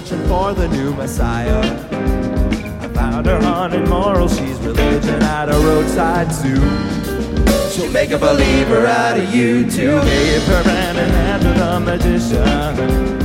searching for the new Messiah. I found her haunted moral, she's religion at a roadside zoo. She'll make a believer out of you too. Gave her hand in hand to the magician.